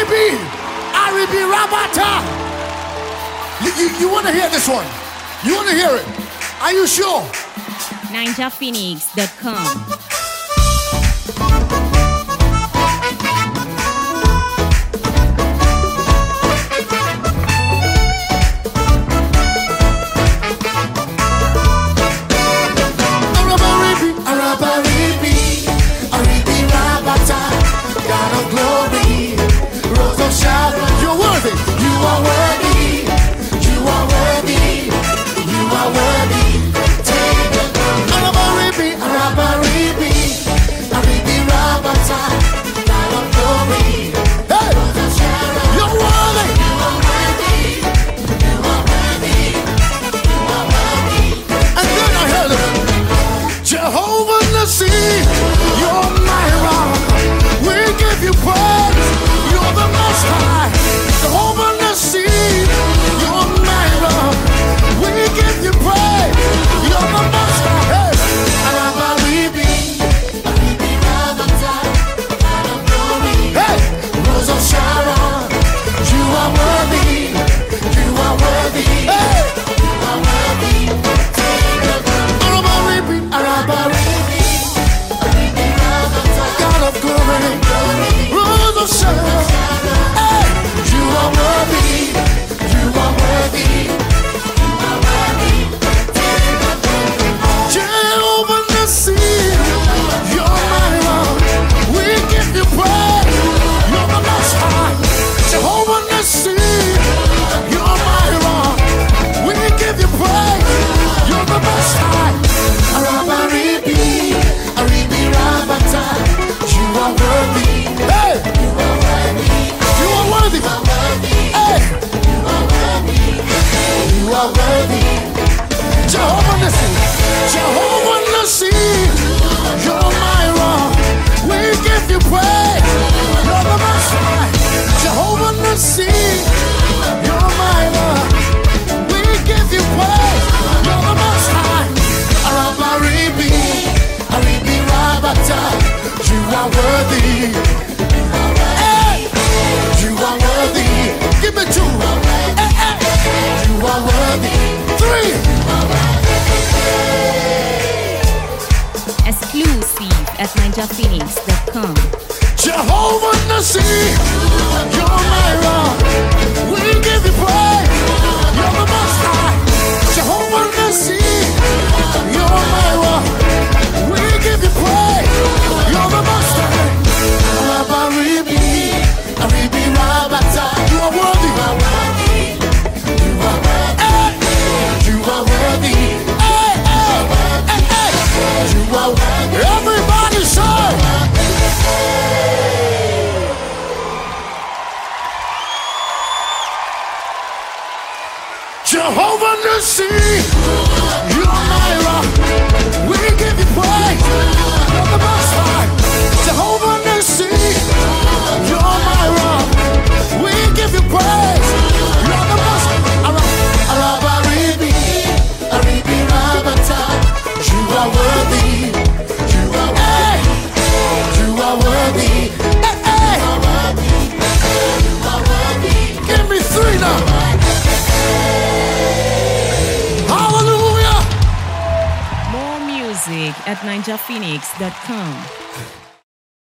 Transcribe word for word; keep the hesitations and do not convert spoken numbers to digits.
Aribi, Aribi Rabata. You, you, you want to hear this one? You want to hear it? Are you sure? ninja phoenix dot com. At ninja phoenix dot com. Jehovah Nissi, you're my rock. We give you praise. You're the most high. Jehovah Nissi, you're my rock. We give you praise. You're the most high. Rabaribi, Aribi Rabata. You are worthy. You are worthy. You are worthy. You are worthy. Hey, hey, hey, hey. You are worthy. Everybody say. Jehovah Nissi, you're my rock. We give you praise. You're the most high. Jehovah Nissi, you're my rock. We give you praise. You're the most high. Arabaribi, Aribi Rabata. You are worthy. You are worthy. You are worthy. Hey, hey. You are worthy. You are worthy. Give me three now. At ninja phoenix dot com.